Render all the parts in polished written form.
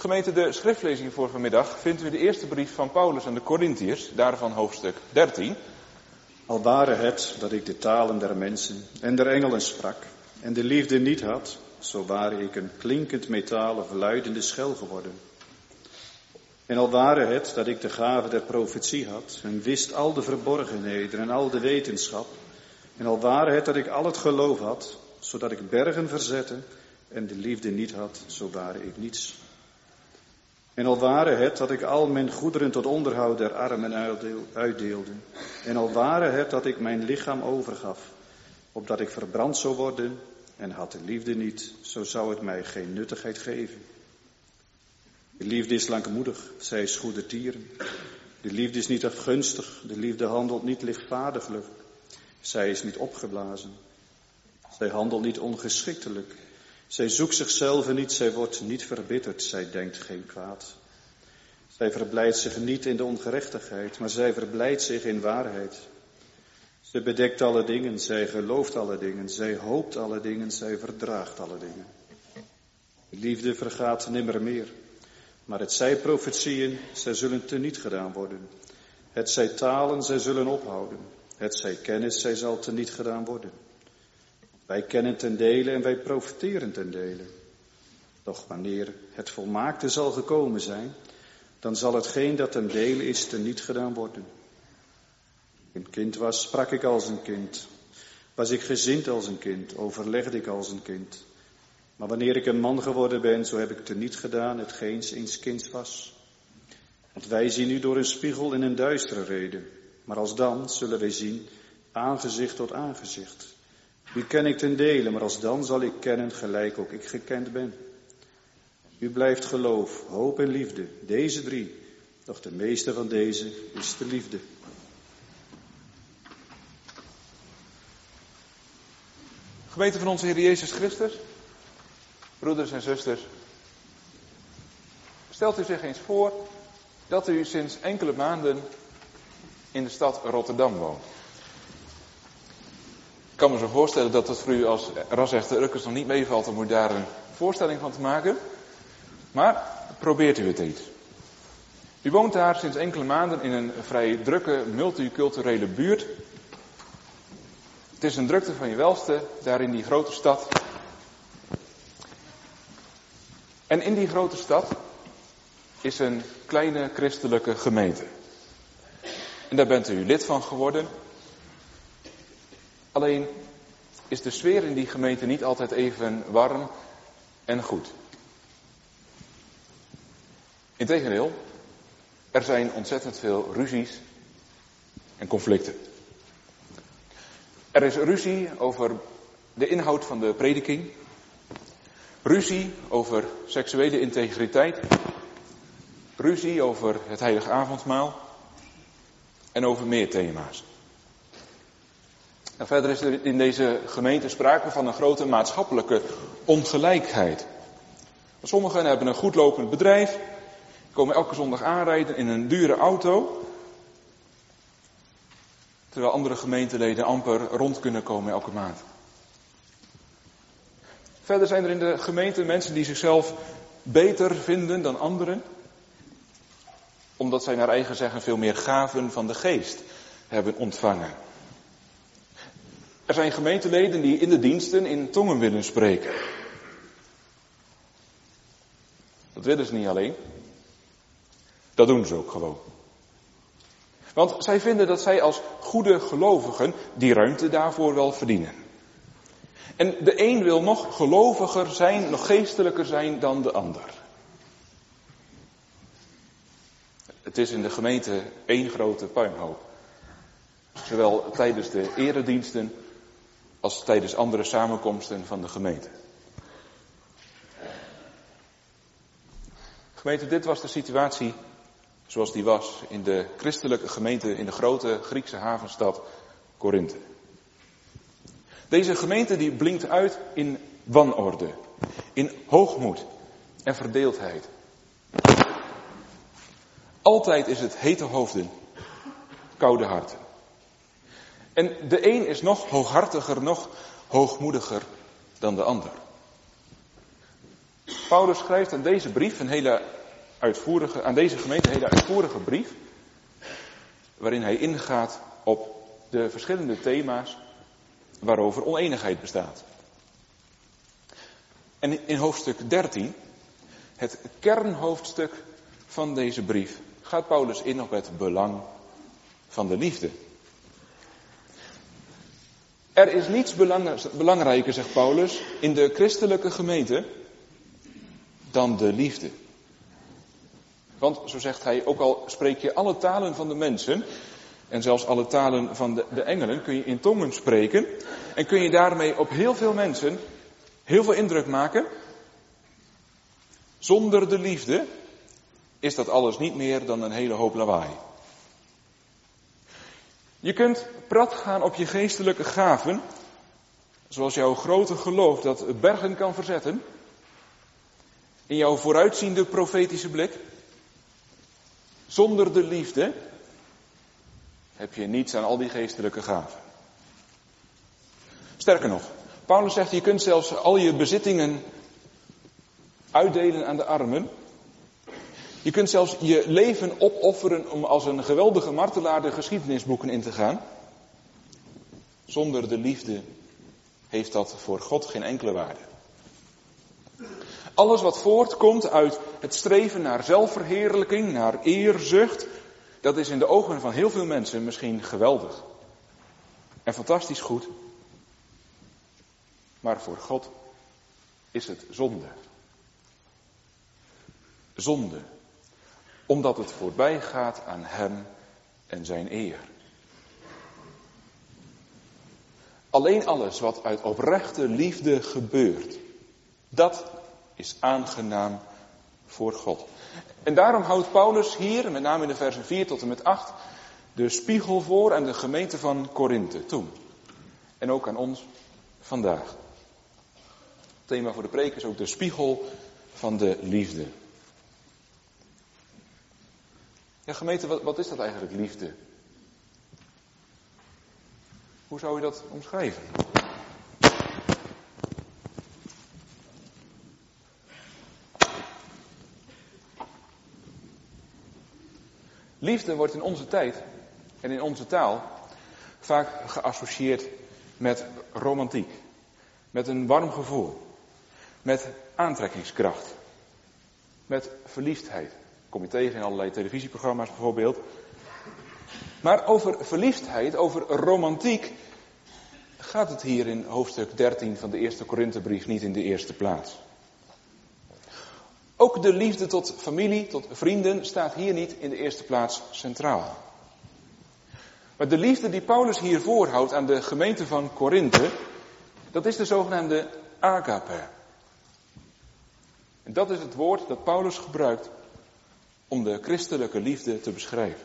Gemeente, de schriftlezing voor vanmiddag vindt u in de eerste brief van Paulus aan de Korintiërs, daarvan hoofdstuk 13. Al ware het dat ik de talen der mensen en der engelen sprak en de liefde niet had, zo ware ik een klinkend metaal of luidende schel geworden. En al ware het dat ik de gave der profetie had en wist al de verborgenheden en al de wetenschap, en al ware het dat ik al het geloof had, zodat ik bergen verzette en de liefde niet had, zo ware ik niets. En al ware het dat ik al mijn goederen tot onderhoud der armen uitdeelde, en al ware het dat ik mijn lichaam overgaf, opdat ik verbrand zou worden, en had de liefde niet, zo zou het mij geen nuttigheid geven. De liefde is langmoedig, zij is goedertieren. De liefde is niet afgunstig, de liefde handelt niet lichtvaardiglijk. Zij is niet opgeblazen. Zij handelt niet ongeschiktelijk. Zij zoekt zichzelf niet, zij wordt niet verbitterd, zij denkt geen kwaad. Zij verblijdt zich niet in de ongerechtigheid, maar zij verblijdt zich in waarheid. Zij bedekt alle dingen, zij gelooft alle dingen, zij hoopt alle dingen, zij verdraagt alle dingen. De liefde vergaat nimmer meer, maar het zij profetieën, zij zullen teniet gedaan worden. Het zij talen, zij zullen ophouden. Het zij kennis, zij zal teniet gedaan worden. Wij kennen ten dele en wij profiteren ten dele. Doch wanneer het volmaakte zal gekomen zijn, dan zal hetgeen dat ten dele is teniet gedaan worden. Een kind was, sprak ik als een kind. Was ik gezind als een kind, overlegde ik als een kind. Maar wanneer ik een man geworden ben, zo heb ik teniet gedaan hetgeen eens kinds was. Want wij zien nu door een spiegel in een duistere reden. Maar alsdan zullen wij zien, aangezicht tot aangezicht. U ken ik ten dele, maar alsdan zal ik kennen gelijk ook ik gekend ben. U blijft geloof, hoop en liefde, deze drie. Doch de meeste van deze is de liefde. Gemeente van onze Heer Jezus Christus, broeders en zusters, stelt u zich eens voor dat u sinds enkele maanden in de stad Rotterdam woont. Ik kan me zo voorstellen dat het voor u als ras-echte Urkers nog niet meevalt om u daar een voorstelling van te maken. Maar probeert u het eens. U woont daar sinds enkele maanden in een vrij drukke multiculturele buurt. Het is een drukte van je welste, daar in die grote stad. En in die grote stad is een kleine christelijke gemeente. En daar bent u lid van geworden. Alleen is de sfeer in die gemeente niet altijd even warm en goed. Integendeel, er zijn ontzettend veel ruzies en conflicten. Er is ruzie over de inhoud van de prediking. Ruzie over seksuele integriteit. Ruzie over het heilige avondmaal. En over meer thema's. En verder is er in deze gemeente sprake van een grote maatschappelijke ongelijkheid. Sommigen hebben een goed lopend bedrijf, komen elke zondag aanrijden in een dure auto, terwijl andere gemeenteleden amper rond kunnen komen elke maand. Verder zijn er in de gemeente mensen die zichzelf beter vinden dan anderen, omdat zij naar eigen zeggen veel meer gaven van de geest hebben ontvangen. Er zijn gemeenteleden die in de diensten in tongen willen spreken. Dat willen ze niet alleen. Dat doen ze ook gewoon. Want zij vinden dat zij als goede gelovigen die ruimte daarvoor wel verdienen. En de een wil nog geloviger zijn, nog geestelijker zijn dan de ander. Het is in de gemeente één grote puinhoop. Zowel tijdens de erediensten als tijdens andere samenkomsten van de gemeente. Gemeente, dit was de situatie zoals die was in de christelijke gemeente in de grote Griekse havenstad Korinthe. Deze gemeente die blinkt uit in wanorde, in hoogmoed en verdeeldheid. Altijd is het hete hoofden, koude harten. En de een is nog hooghartiger, nog hoogmoediger dan de ander. Paulus schrijft aan deze brief aan deze gemeente een hele uitvoerige brief, waarin hij ingaat op de verschillende thema's waarover oneenigheid bestaat. En in hoofdstuk 13, het kernhoofdstuk van deze brief, gaat Paulus in op het belang van de liefde. Er is niets belangrijker, zegt Paulus, in de christelijke gemeente dan de liefde. Want, zo zegt hij, ook al spreek je alle talen van de mensen en zelfs alle talen van de engelen, kun je in tongen spreken en kun je daarmee op heel veel mensen heel veel indruk maken. Zonder de liefde is dat alles niet meer dan een hele hoop lawaai. Je kunt prat gaan op je geestelijke gaven, zoals jouw grote geloof dat bergen kan verzetten, in jouw vooruitziende profetische blik. Zonder de liefde heb je niets aan al die geestelijke gaven. Sterker nog, Paulus zegt, je kunt zelfs al je bezittingen uitdelen aan de armen. Je kunt zelfs je leven opofferen om als een geweldige martelaar de geschiedenisboeken in te gaan. Zonder de liefde heeft dat voor God geen enkele waarde. Alles wat voortkomt uit het streven naar zelfverheerlijking, naar eerzucht, dat is in de ogen van heel veel mensen misschien geweldig en fantastisch goed. Maar voor God is het zonde. Zonde, omdat het voorbij gaat aan hem en zijn eer. Alleen alles wat uit oprechte liefde gebeurt, dat is aangenaam voor God. En daarom houdt Paulus hier, met name in de versen 4 tot en met 8, de spiegel voor aan de gemeente van Korinthe toen. En ook aan ons vandaag. Het thema voor de preek is ook de spiegel van de liefde. Ja, gemeente, wat is dat eigenlijk, liefde? Hoe zou je dat omschrijven? Liefde wordt in onze tijd en in onze taal vaak geassocieerd met romantiek, met een warm gevoel, met aantrekkingskracht, met verliefdheid. Kom je tegen in allerlei televisieprogramma's bijvoorbeeld. Maar over verliefdheid, over romantiek, gaat het hier in hoofdstuk 13 van de eerste Korinthebrief niet in de eerste plaats. Ook de liefde tot familie, tot vrienden, staat hier niet in de eerste plaats centraal. Maar de liefde die Paulus hier voorhoudt aan de gemeente van Korinthe, dat is de zogenaamde agape. En dat is het woord dat Paulus gebruikt om de christelijke liefde te beschrijven.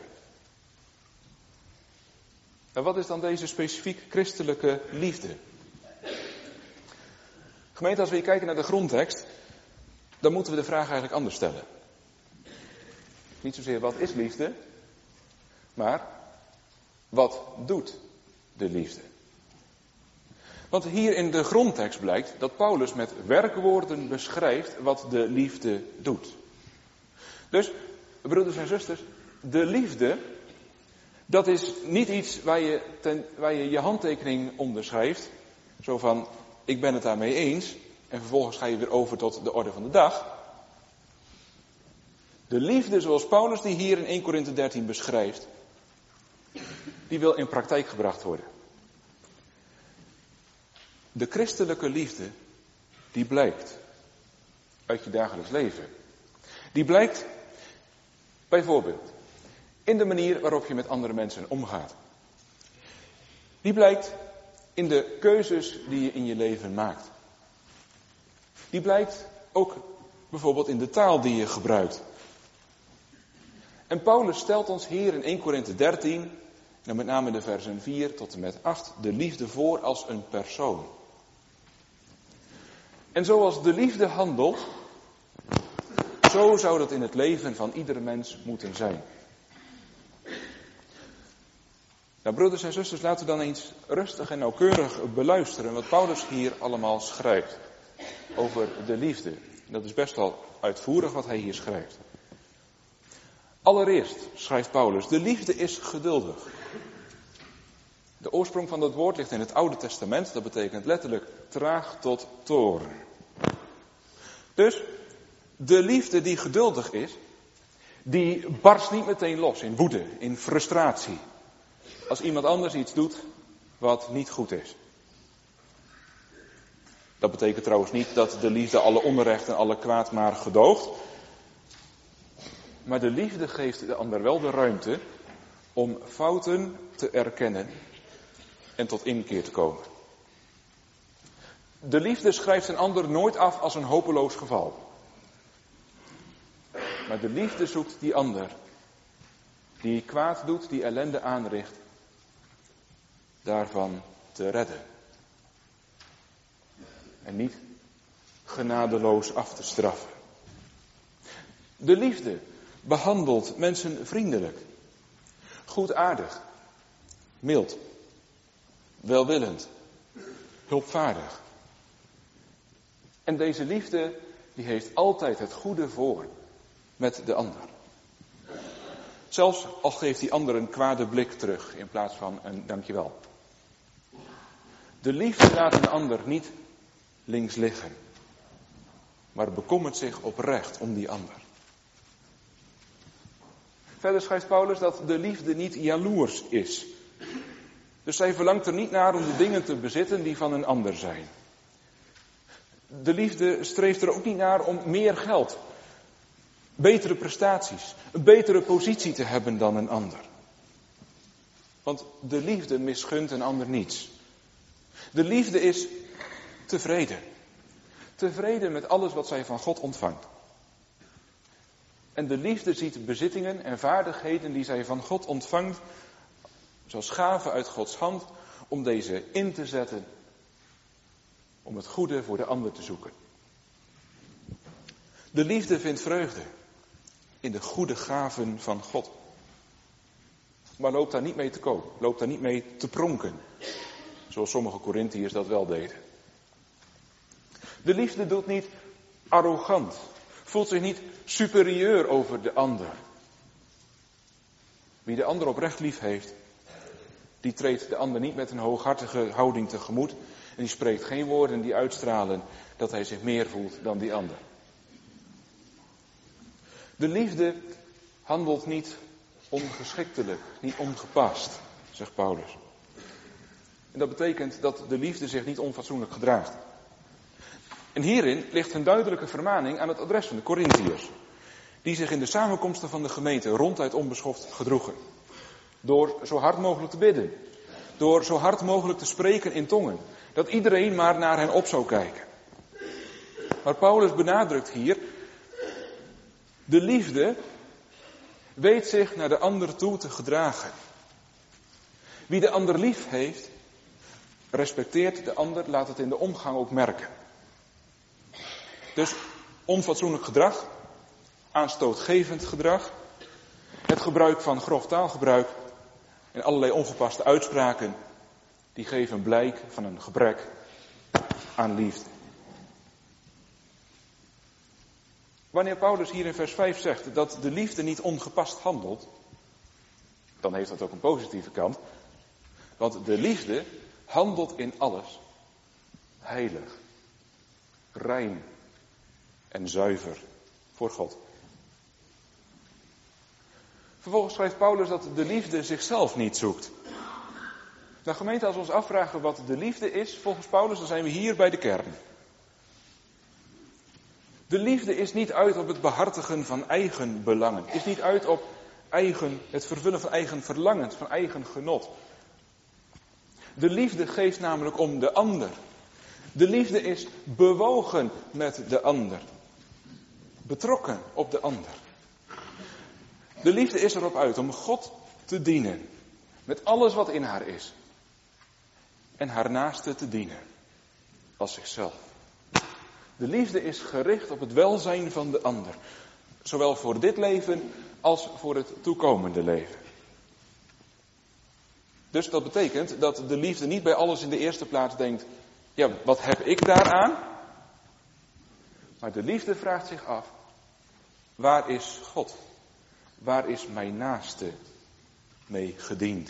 En wat is dan deze specifiek christelijke liefde? Gemeente, als we hier kijken naar de grondtekst, dan moeten we de vraag eigenlijk anders stellen. Niet zozeer wat is liefde, maar wat doet de liefde? Want hier in de grondtekst blijkt dat Paulus met werkwoorden beschrijft wat de liefde doet. Dus, broeders en zusters, de liefde, dat is niet iets waar je je handtekening onderschrijft. Zo van, ik ben het daarmee eens. En vervolgens ga je weer over tot de orde van de dag. De liefde zoals Paulus die hier in 1 Korinthe 13 beschrijft, die wil in praktijk gebracht worden. De christelijke liefde, die blijkt uit je dagelijks leven. Die blijkt bijvoorbeeld in de manier waarop je met andere mensen omgaat. Die blijkt in de keuzes die je in je leven maakt. Die blijkt ook bijvoorbeeld in de taal die je gebruikt. En Paulus stelt ons hier in 1 Korinthe 13, en met name de versen 4 tot en met 8, de liefde voor als een persoon. En zoals de liefde handelt, zo zou dat in het leven van iedere mens moeten zijn. Nou, broeders en zusters, laten we dan eens rustig en nauwkeurig beluisteren wat Paulus hier allemaal schrijft over de liefde. Dat is best wel uitvoerig wat hij hier schrijft. Allereerst, schrijft Paulus, de liefde is geduldig. De oorsprong van dat woord ligt in het Oude Testament. Dat betekent letterlijk traag tot toorn. Dus de liefde die geduldig is, die barst niet meteen los in woede, in frustratie. Als iemand anders iets doet wat niet goed is. Dat betekent trouwens niet dat de liefde alle onrecht en alle kwaad maar gedoogt. Maar de liefde geeft de ander wel de ruimte om fouten te erkennen en tot inkeer te komen. De liefde schrijft een ander nooit af als een hopeloos geval. Maar de liefde zoekt die ander, die kwaad doet, die ellende aanricht, daarvan te redden. En niet genadeloos af te straffen. De liefde behandelt mensen vriendelijk, goedaardig, mild, welwillend, hulpvaardig. En deze liefde die heeft altijd het goede voor met de ander. Zelfs al geeft die ander een kwade blik terug in plaats van een dankjewel. De liefde laat een ander niet links liggen, maar bekommert zich oprecht om die ander. Verder schrijft Paulus dat de liefde niet jaloers is. Dus zij verlangt er niet naar om de dingen te bezitten die van een ander zijn. De liefde streeft er ook niet naar om meer geld, betere prestaties, een betere positie te hebben dan een ander. Want de liefde misgunt een ander niets. De liefde is tevreden. Tevreden met alles wat zij van God ontvangt. En de liefde ziet bezittingen en vaardigheden die zij van God ontvangt, zoals gaven uit Gods hand, om deze in te zetten, om het goede voor de ander te zoeken. De liefde vindt vreugde in de goede gaven van God. Maar loopt daar niet mee te koop, loopt daar niet mee te pronken, zoals sommige Korintiërs dat wel deden. De liefde doet niet arrogant, voelt zich niet superieur over de ander. Wie de ander oprecht lief heeft, die treedt de ander niet met een hooghartige houding tegemoet. En die spreekt geen woorden die uitstralen dat hij zich meer voelt dan die ander. De liefde handelt niet ongeschiktelijk, niet ongepast, zegt Paulus. En dat betekent dat de liefde zich niet onfatsoenlijk gedraagt. En hierin ligt een duidelijke vermaning aan het adres van de Korintiërs, die zich in de samenkomsten van de gemeente ronduit onbeschoft gedroegen. Door zo hard mogelijk te bidden, door zo hard mogelijk te spreken in tongen, dat iedereen maar naar hen op zou kijken. Maar Paulus benadrukt hier, de liefde weet zich naar de ander toe te gedragen. Wie de ander lief heeft, respecteert de ander, laat het in de omgang ook merken. Dus onfatsoenlijk gedrag, aanstootgevend gedrag, het gebruik van grof taalgebruik en allerlei ongepaste uitspraken, die geven blijk van een gebrek aan liefde. Wanneer Paulus hier in vers 5 zegt dat de liefde niet ongepast handelt, dan heeft dat ook een positieve kant. Want de liefde handelt in alles heilig, rein en zuiver voor God. Vervolgens schrijft Paulus dat de liefde zichzelf niet zoekt. Nou gemeente, als we ons afvragen wat de liefde is, volgens Paulus, dan zijn we hier bij de kern. De liefde is niet uit op het behartigen van eigen belangen. Is niet uit op het vervullen van eigen verlangens, van eigen genot. De liefde geeft namelijk om de ander. De liefde is bewogen met de ander. Betrokken op de ander. De liefde is erop uit om God te dienen. Met alles wat in haar is. En haar naaste te dienen. Als zichzelf. De liefde is gericht op het welzijn van de ander. Zowel voor dit leven als voor het toekomende leven. Dus dat betekent dat de liefde niet bij alles in de eerste plaats denkt, ja, wat heb ik daaraan? Maar de liefde vraagt zich af, waar is God? Waar is mijn naaste mee gediend?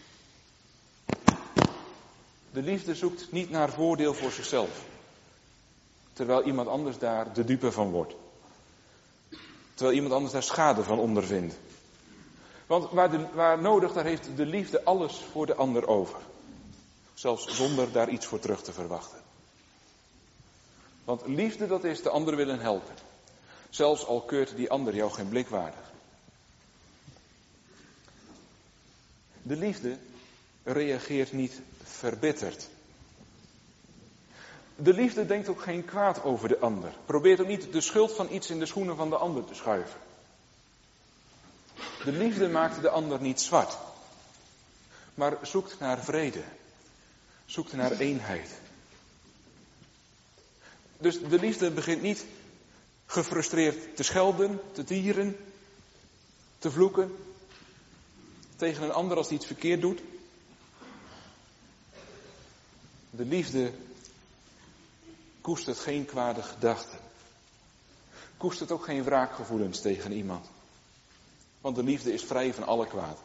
De liefde zoekt niet naar voordeel voor zichzelf, terwijl iemand anders daar de dupe van wordt. Terwijl iemand anders daar schade van ondervindt. Want waar nodig, daar heeft de liefde alles voor de ander over. Zelfs zonder daar iets voor terug te verwachten. Want liefde, dat is de ander willen helpen. Zelfs al keurt die ander jou geen blik waardig. De liefde reageert niet verbitterd. De liefde denkt ook geen kwaad over de ander. Probeert ook niet de schuld van iets in de schoenen van de ander te schuiven. De liefde maakt de ander niet zwart. Maar zoekt naar vrede. Zoekt naar eenheid. Dus de liefde begint niet gefrustreerd te schelden, te tieren, te vloeken. Tegen een ander als hij iets verkeerd doet. De liefde koestert geen kwade gedachten. Koestert ook geen wraakgevoelens tegen iemand. Want de liefde is vrij van alle kwaad.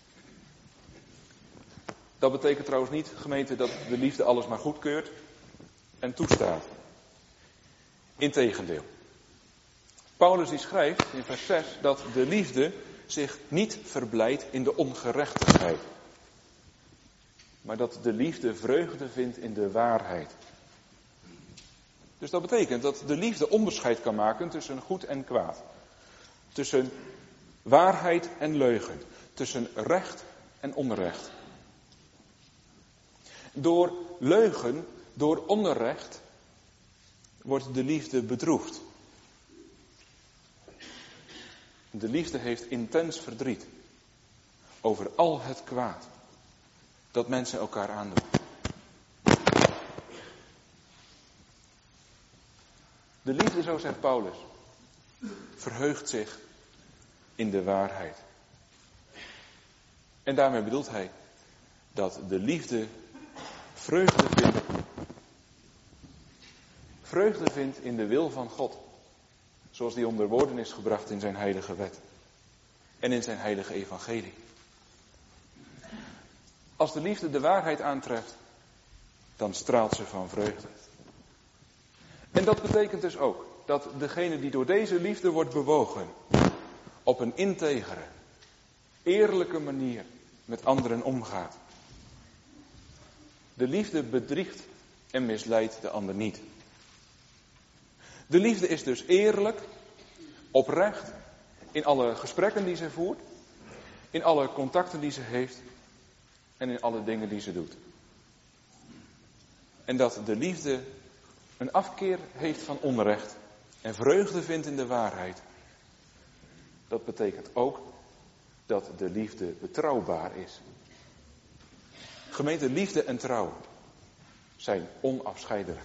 Dat betekent trouwens niet, gemeente, dat de liefde alles maar goedkeurt en toestaat. Integendeel. Paulus die schrijft in vers 6 dat de liefde zich niet verblijdt in de ongerechtigheid. Maar dat de liefde vreugde vindt in de waarheid. Dus dat betekent dat de liefde onderscheid kan maken tussen goed en kwaad. Tussen waarheid en leugen. Tussen recht en onrecht. Door leugen, door onrecht, wordt de liefde bedroefd. De liefde heeft intens verdriet over al het kwaad dat mensen elkaar aandoen. De liefde, zo zegt Paulus, verheugt zich in de waarheid. En daarmee bedoelt hij dat de liefde vreugde vindt in de wil van God. Zoals die onder woorden is gebracht in zijn heilige wet. En in zijn heilige evangelie. Als de liefde de waarheid aantreft, dan straalt ze van vreugde. En dat betekent dus ook dat degene die door deze liefde wordt bewogen, op een integere, eerlijke manier met anderen omgaat. De liefde bedriegt en misleidt de ander niet. De liefde is dus eerlijk, oprecht, in alle gesprekken die ze voert, in alle contacten die ze heeft en in alle dingen die ze doet. En dat de liefde een afkeer heeft van onrecht en vreugde vindt in de waarheid. Dat betekent ook dat de liefde betrouwbaar is. Gemeente, liefde en trouw zijn onafscheidelijk.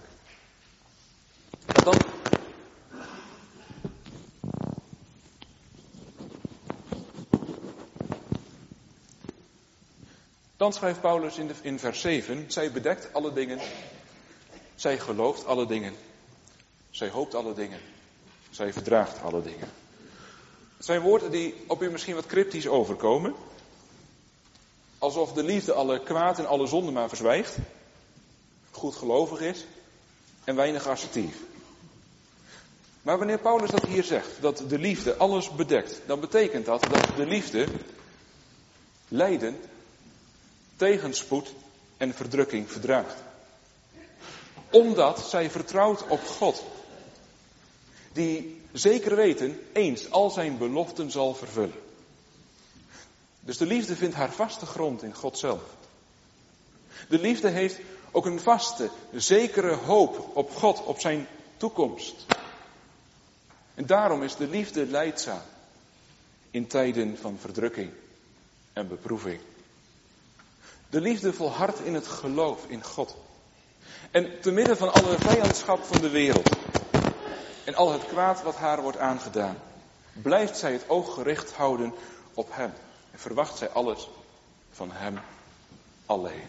Dan schrijft Paulus in vers 7, zij bedekt alle dingen, zij gelooft alle dingen, zij hoopt alle dingen, zij verdraagt alle dingen. Het zijn woorden die op u misschien wat cryptisch overkomen. Alsof de liefde alle kwaad en alle zonde maar verzwijgt, goedgelovig is en weinig assertief. Maar wanneer Paulus dat hier zegt, dat de liefde alles bedekt, dan betekent dat de liefde lijden, tegenspoed en verdrukking verdraagt. Omdat zij vertrouwt op God, die zeker weten eens al zijn beloften zal vervullen. Dus de liefde vindt haar vaste grond in God zelf. De liefde heeft ook een vaste, zekere hoop op God, op zijn toekomst. En daarom is de liefde lijdzaam in tijden van verdrukking en beproeving. De liefde volhardt in het geloof in God. En te midden van alle vijandschap van de wereld en al het kwaad wat haar wordt aangedaan, blijft zij het oog gericht houden op Hem. En verwacht zij alles van Hem alleen.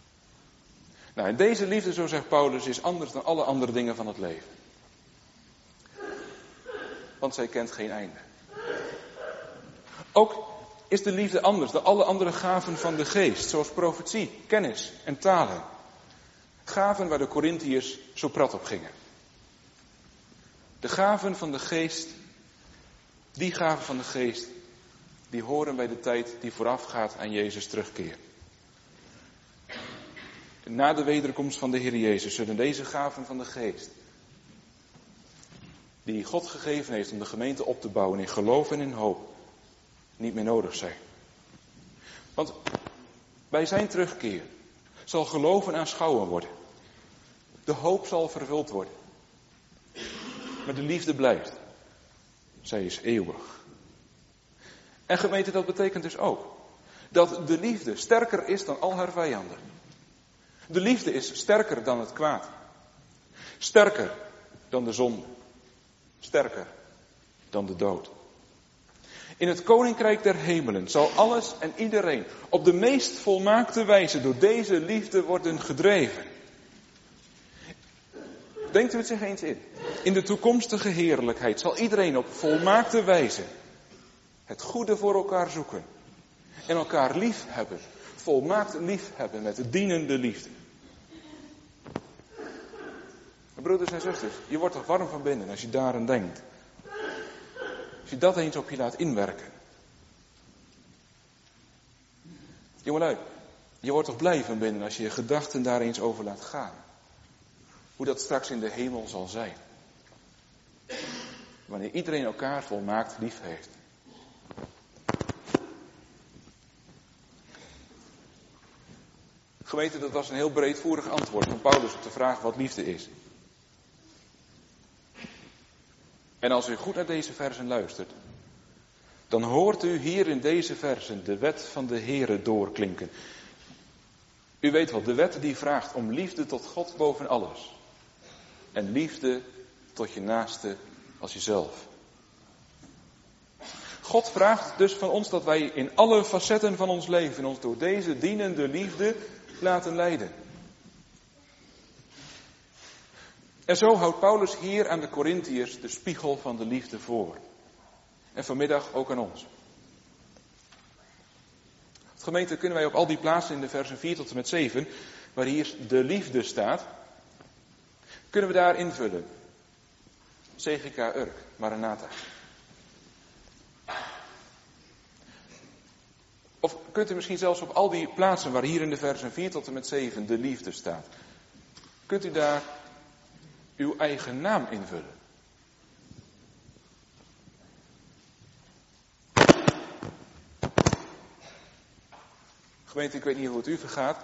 Nou, en deze liefde, zo zegt Paulus, is anders dan alle andere dingen van het leven. want zij kent geen einde. Ook is de liefde anders dan alle andere gaven van de geest, zoals profetie, kennis en talen. Gaven waar de Korintiërs zo prat op gingen. De gaven van de geest, die gaven van de geest, die horen bij de tijd die voorafgaat aan Jezus' terugkeer. Na de wederkomst van de Heer Jezus zullen deze gaven van de geest, die God gegeven heeft om de gemeente op te bouwen in geloof en in hoop, niet meer nodig zijn. Want bij zijn terugkeer zal geloven aanschouwen worden. De hoop zal vervuld worden. Maar de liefde blijft. Zij is eeuwig. En gemeente, dat betekent dus ook dat de liefde sterker is dan al haar vijanden. De liefde is sterker dan het kwaad. Sterker dan de zonde. Sterker dan de dood. In het koninkrijk der hemelen zal alles en iedereen op de meest volmaakte wijze door deze liefde worden gedreven. Denkt u het zich eens in. In de toekomstige heerlijkheid zal iedereen op volmaakte wijze het goede voor elkaar zoeken. En elkaar lief hebben. Volmaakt lief hebben met de dienende liefde. Broeders en zusters, je wordt toch warm van binnen als je daaraan denkt. Als je dat eens op je laat inwerken. Jongelui, je wordt toch blij van binnen als je je gedachten daar eens over laat gaan. Hoe dat straks in de hemel zal zijn. Wanneer iedereen elkaar volmaakt lief heeft. Gemeente, dat was een heel breedvoerig antwoord van Paulus op de vraag wat liefde is. En als u goed naar deze versen luistert, dan hoort u hier in deze versen de wet van de Heere doorklinken. U weet wel, de wet die vraagt om liefde tot God boven alles. En liefde tot je naaste als jezelf. God vraagt dus van ons dat wij in alle facetten van ons leven ons door deze dienende liefde laten leiden. En zo houdt Paulus hier aan de Korintiërs de spiegel van de liefde voor. En vanmiddag ook aan ons. Gemeente, kunnen wij op al die plaatsen in de versen 4 tot en met 7, waar hier de liefde staat, kunnen we daar invullen. CGK Urk, Maranatha. Of kunt u misschien zelfs op al die plaatsen waar hier in de versen 4 tot en met 7 de liefde staat, kunt u daar uw eigen naam invullen. Gemeente, ik weet niet hoe het u vergaat.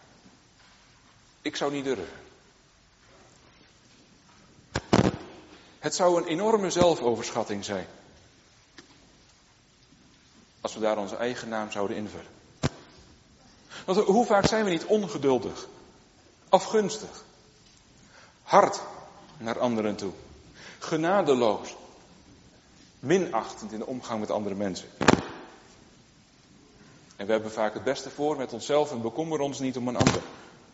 Ik zou niet durven. Het zou een enorme zelfoverschatting zijn. Als we daar onze eigen naam zouden invullen. Want hoe vaak zijn we niet ongeduldig, afgunstig, hard naar anderen toe, genadeloos, minachtend in de omgang met andere mensen. En we hebben vaak het beste voor met onszelf en bekommeren ons niet om een ander.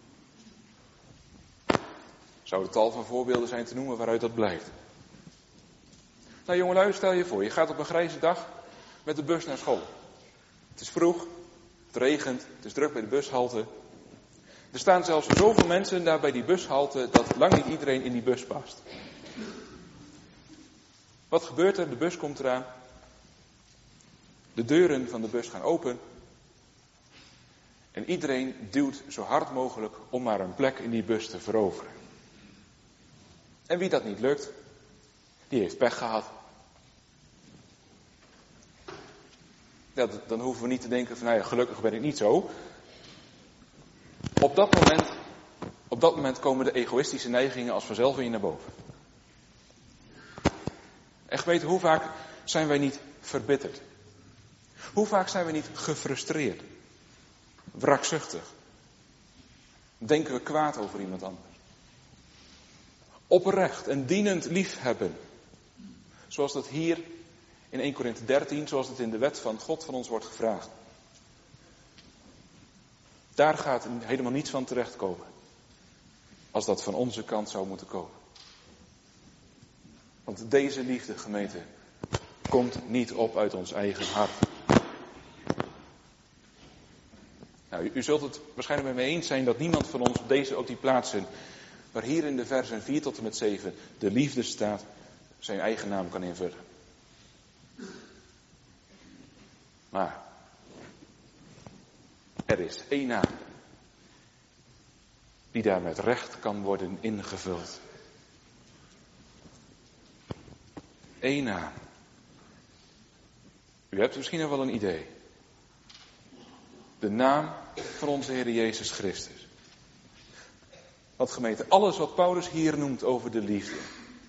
Zouden tal van voorbeelden zijn te noemen waaruit dat blijkt. Nou jongelui, stel je voor, je gaat op een grijze dag met de bus naar school. Het is vroeg, het regent, het is druk bij de bushalte. Er staan zelfs zoveel mensen daar bij die bushalte dat lang niet iedereen in die bus past. Wat gebeurt er? De bus komt eraan. De deuren van de bus gaan open. En iedereen duwt zo hard mogelijk om maar een plek in die bus te veroveren. En wie dat niet lukt, die heeft pech gehad. Ja, dan hoeven we niet te denken van, nou ja, gelukkig ben ik niet zo. Op dat moment komen de egoïstische neigingen als vanzelf weer naar boven. En weten, hoe vaak zijn wij niet verbitterd? Hoe vaak zijn we niet gefrustreerd? Wraakzuchtig? Denken we kwaad over iemand anders? Oprecht en dienend liefhebben. Zoals dat hier in 1 Korinthe 13, zoals het in de wet van God van ons wordt gevraagd. Daar gaat helemaal niets van terechtkomen. Als dat van onze kant zou moeten komen. Want deze liefde, gemeente, komt niet op uit ons eigen hart. Nou, u zult het waarschijnlijk met me eens zijn dat niemand van ons op die plaatsen, waar hier in de versen 4 tot en met 7 de liefde staat, zijn eigen naam kan invullen. Maar er is één naam die daar met recht kan worden ingevuld. Eén naam. U hebt misschien nog wel een idee. De naam van onze Heer Jezus Christus. Want gemeente, alles wat Paulus hier noemt over de liefde,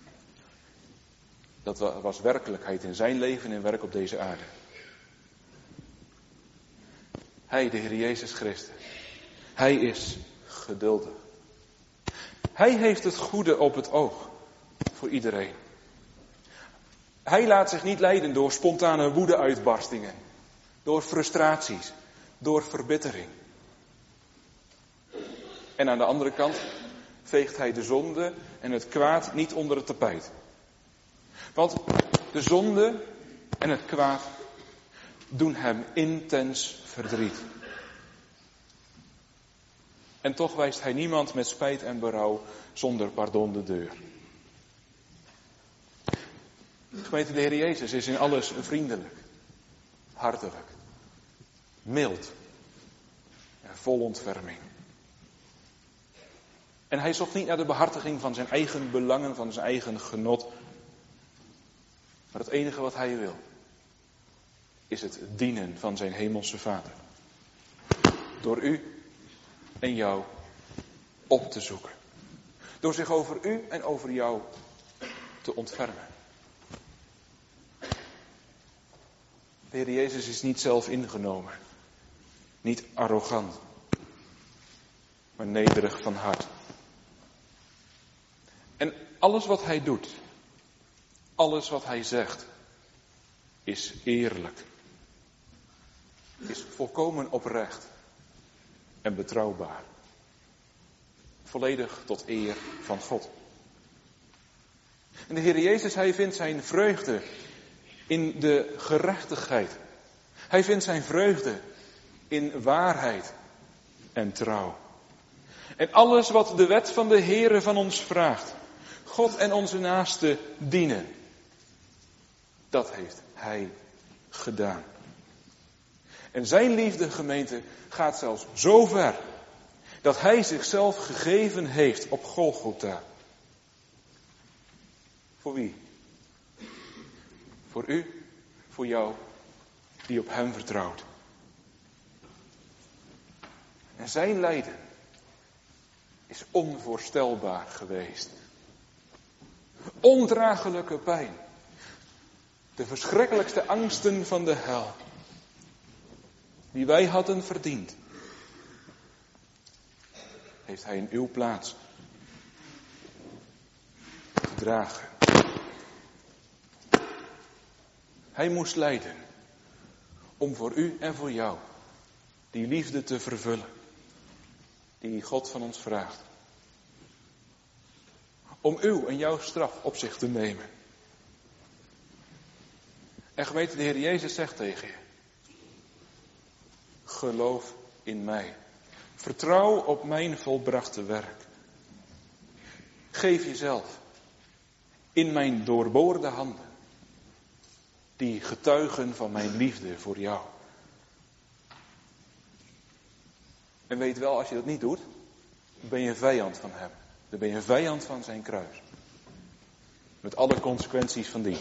dat was werkelijkheid in zijn leven en werk op deze aarde. Hij, de Heer Jezus Christus, hij is geduldig. Hij heeft het goede op het oog voor iedereen. Hij laat zich niet leiden door spontane woedeuitbarstingen, door frustraties, door verbittering. En aan de andere kant veegt hij de zonde en het kwaad niet onder het tapijt. Want de zonde en het kwaad doen hem intens verdriet. En toch wijst hij niemand met spijt en berouw zonder pardon de deur. Gemeente, de Heer Jezus is in alles vriendelijk, hartelijk, mild en vol ontferming. En hij zocht niet naar de behartiging van zijn eigen belangen, van zijn eigen genot. Maar het enige wat hij wil, is het dienen van zijn hemelse Vader. Door u en jou op te zoeken. Door zich over u en over jou te ontfermen. De Heer Jezus is niet zelf ingenomen. Niet arrogant. Maar nederig van hart. En alles wat hij doet, alles wat hij zegt, is eerlijk. Is volkomen oprecht en betrouwbaar. Volledig tot eer van God. En de Heer Jezus, hij vindt zijn vreugde in de gerechtigheid. Hij vindt zijn vreugde in waarheid en trouw. En alles wat de wet van de Heere van ons vraagt, God en onze naaste dienen, dat heeft hij gedaan. En zijn liefde, gemeente, gaat zelfs zo ver dat hij zichzelf gegeven heeft op Golgotha. Voor wie? Voor u, voor jou, die op hem vertrouwt. En zijn lijden is onvoorstelbaar geweest. Ondraaglijke pijn. De verschrikkelijkste angsten van de hel. Die wij hadden verdiend. Heeft hij in uw plaats gedragen. Hij moest lijden om voor u en voor jou die liefde te vervullen. Die God van ons vraagt. Om uw en jouw straf op zich te nemen. En gemeente, de Heer Jezus zegt tegen je. Geloof in mij. Vertrouw op mijn volbrachte werk. Geef jezelf in mijn doorboorde handen. Die getuigen van mijn liefde voor jou. En weet wel, als je dat niet doet, dan ben je vijand van hem. Dan ben je vijand van zijn kruis. Met alle consequenties van dien.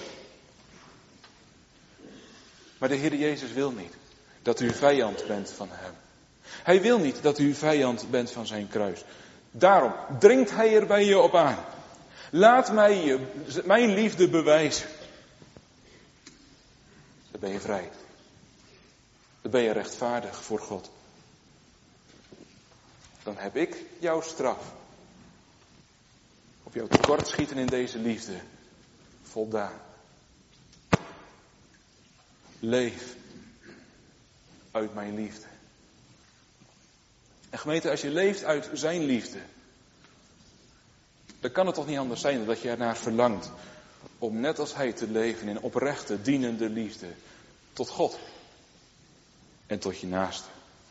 Maar de Heer Jezus wil niet dat u vijand bent van hem. Hij wil niet dat u vijand bent van zijn kruis. Daarom dringt hij er bij je op aan. Laat mij mijn liefde bewijzen. Dan ben je vrij. Dan ben je rechtvaardig voor God. Dan heb ik jouw straf. Op jouw tekortschieten in deze liefde voldaan. Leef uit mijn liefde. En gemeente, als je leeft uit zijn liefde, dan kan het toch niet anders zijn dan dat je ernaar verlangt om net als hij te leven in oprechte, dienende liefde tot God en tot je naaste.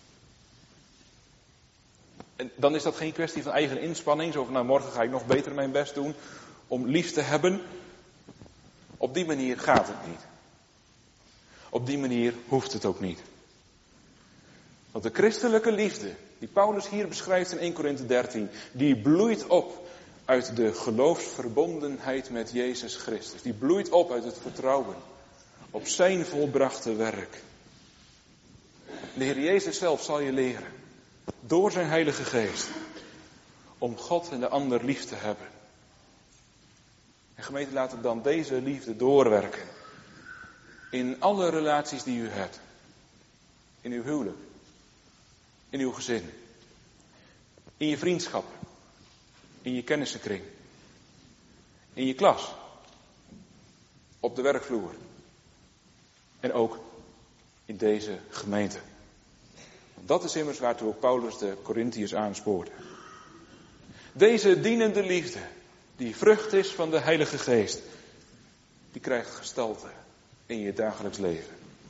En dan is dat geen kwestie van eigen inspanning, zo van nou morgen ga ik nog beter mijn best doen om lief te hebben. Op die manier gaat het niet. Op die manier hoeft het ook niet. Want de christelijke liefde, die Paulus hier beschrijft in 1 Korinthe 13, die bloeit op uit de geloofsverbondenheid met Jezus Christus. Die bloeit op uit het vertrouwen op zijn volbrachte werk. De Heer Jezus zelf zal je leren, door zijn Heilige Geest, om God en de ander lief te hebben. En gemeente, laten dan deze liefde doorwerken in alle relaties die u hebt. In uw huwelijk, in uw gezin, in je vriendschap, in je kennissenkring, in je klas, op de werkvloer en ook in deze gemeente. Dat is immers waartoe ook Paulus de Korintiërs aanspoorde. Deze dienende liefde, die vrucht is van de Heilige Geest, die krijgt gestalte in je dagelijks leven.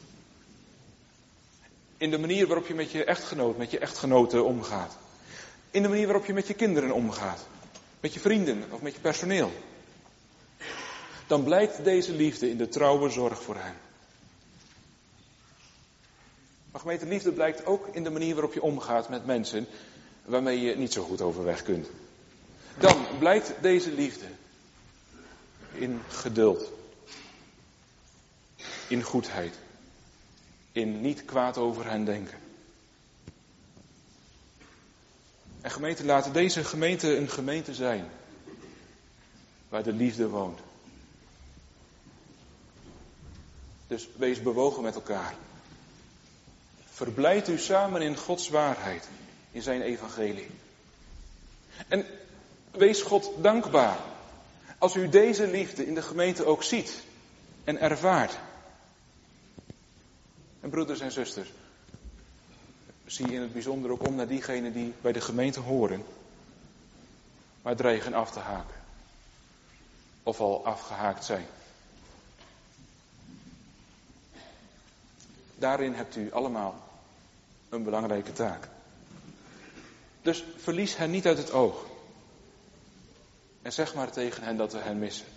In de manier waarop je met je echtgenoot, met je echtgenoten omgaat. In de manier waarop je met je kinderen omgaat. Met je vrienden of met je personeel. Dan blijkt deze liefde in de trouwe zorg voor hen. Maar gemeente, liefde blijkt ook in de manier waarop je omgaat met mensen waarmee je niet zo goed overweg kunt. Dan blijkt deze liefde in geduld. In goedheid. In niet kwaad over hen denken. En gemeente, laat deze gemeente een gemeente zijn waar de liefde woont. Dus wees bewogen met elkaar. Verblijd u samen in Gods waarheid, in zijn evangelie. En wees God dankbaar als u deze liefde in de gemeente ook ziet en ervaart. En broeders en zusters, zie in het bijzonder ook om naar diegenen die bij de gemeente horen, maar dreigen af te haken. Of al afgehaakt zijn. Daarin hebt u allemaal een belangrijke taak. Dus verlies hen niet uit het oog. En zeg maar tegen hen dat we hen missen.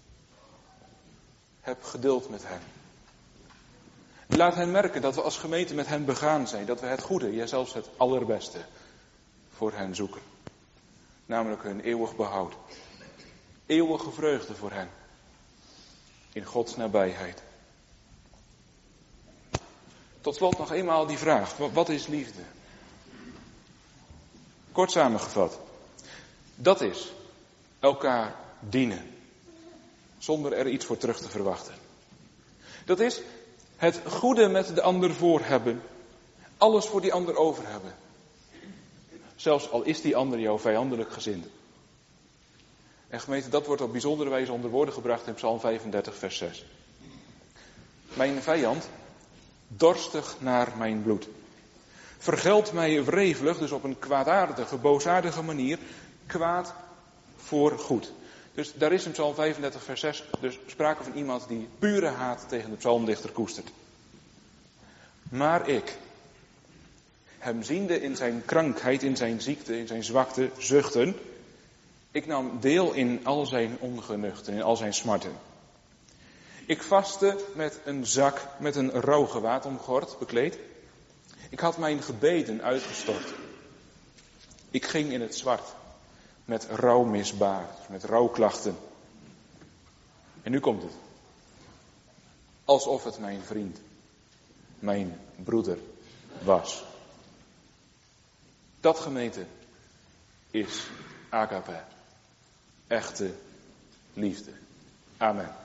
Heb geduld met hen. Laat hen merken dat we als gemeente met hen begaan zijn. Dat we het goede, ja zelfs het allerbeste voor hen zoeken. Namelijk hun eeuwig behoud. Eeuwige vreugde voor hen. In Gods nabijheid. Tot slot nog eenmaal die vraag. Wat is liefde? Kort samengevat. Dat is elkaar dienen. Zonder er iets voor terug te verwachten. Dat is het goede met de ander voor hebben. Alles voor die ander over hebben. Zelfs al is die ander jou vijandelijk gezind. En gemeente, dat wordt op bijzondere wijze onder woorden gebracht in Psalm 35 vers 6. Mijn vijand, dorstig naar mijn bloed. Vergeld mij wrevelig, dus op een kwaadaardige, boosaardige manier, kwaad voor goed. Dus daar is in Psalm 35 vers 6 dus sprake van iemand die pure haat tegen de psalmdichter koestert. Maar ik, hem ziende in zijn krankheid, in zijn ziekte, in zijn zwakte, zuchten, ik nam deel in al zijn ongenuchten, in al zijn smarten. Ik vastte met een zak, met een rouwgewaad omgord, bekleed. Ik had mijn gebeden uitgestort. Ik ging in het zwart, met rouwmisbaar, met rouwklachten. En nu komt het. Alsof het mijn vriend, mijn broeder was. Dat, gemeente, is agape. Echte liefde. Amen.